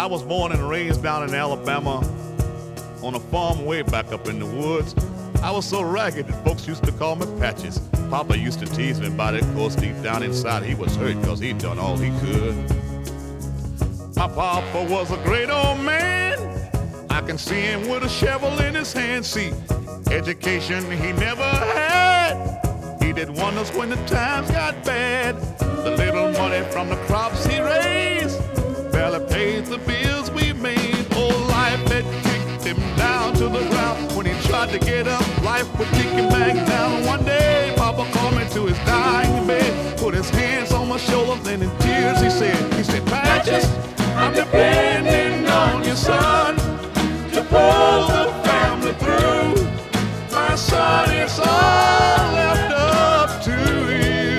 I was born and raised down in Alabama on a farm way back up in the woods. I was so ragged that folks used to call me Patches. Papa used to tease me about it, 'cause deep down inside he was hurt 'cause he'd done all he could. My papa was a great old man. I can see him with a shovel in his hand. See, education he never had. He did wonders when the times got bad. The little money from the crops he raised barely paid the bills we made. Oh, life had kicked him down to the ground. When he tried to get up, life would kick him back down. One day, Papa called me to his dying bed, put his hands on my shoulder, then in tears he said, Patches, I'm depending on your son to pull the family through. My son, it's all left up to you.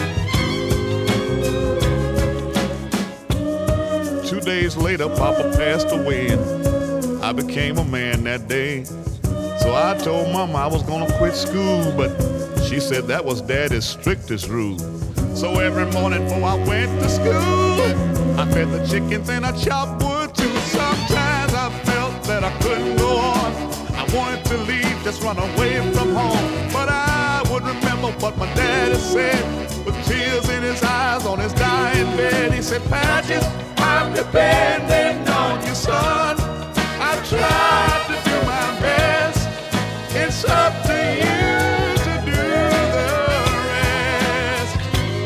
2 days later, Papa passed away, and I became a man that day. So I told Mama I was gonna quit school, but she said that was Daddy's strictest rule. So every morning before I went to school, I fed the chickens and I chopped wood too. Sometimes I felt that I couldn't go on. I wanted to leave, just run away from home. But I would remember what my daddy said, with tears in his eyes on his dying bed. He said, Patches, I'm depending on you, son. I've tried to do my best. It's up to you to do the rest.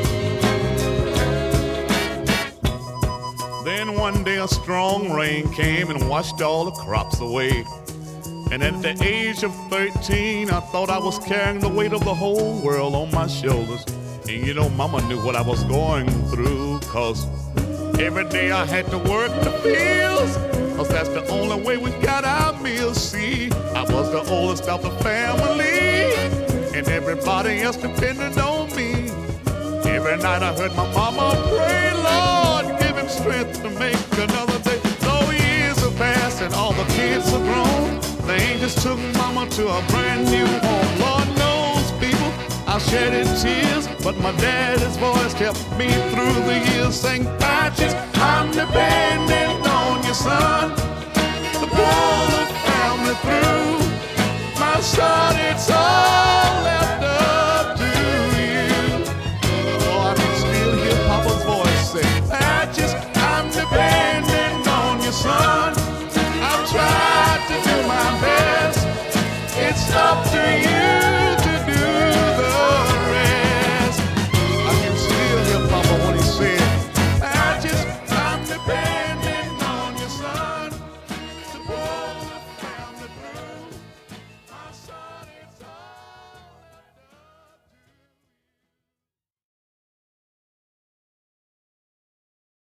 Then one day a strong rain came and washed all the crops away. And at the age of 13, I thought I was carrying the weight of the whole world on my shoulders. And you know, Mama knew what I was going through, 'cause every day I had to work the fields, 'cause that's the only way we got our meals. See, I was the oldest of the family, and everybody else depended on me. Every night I heard my mama pray, Lord, give him strength to make another day. Though years have passed and all the kids are grown, the angels took Mama to a brand new home. Lord knows, people, I shedded tears, but my daddy's voice kept me through the years, saying, Patches,